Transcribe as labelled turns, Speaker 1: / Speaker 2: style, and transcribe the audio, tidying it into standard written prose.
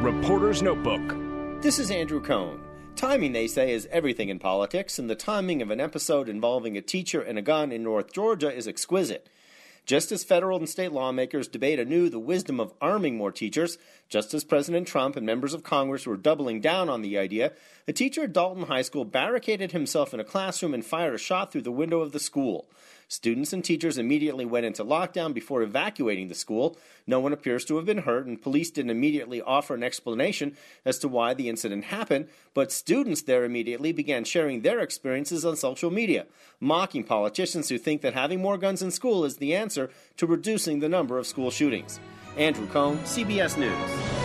Speaker 1: Reporter's Notebook.
Speaker 2: This is Andrew Cohn. Timing, they say, is everything in politics, and the timing of an episode involving a teacher and a gun in North Georgia is exquisite. Just as federal and state lawmakers debate anew the wisdom of arming more teachers, just as President Trump and members of Congress were doubling down on the idea, a teacher at Dalton High School barricaded himself in a classroom and fired a shot through the window of the school. Students and teachers immediately went into lockdown before evacuating the school. No one appears to have been hurt, and police didn't immediately offer an explanation as to why the incident happened, but students there immediately began sharing their experiences on social media, mocking politicians who think that having more guns in school is the answer to reducing the number of school shootings. Andrew Cohn, CBS News.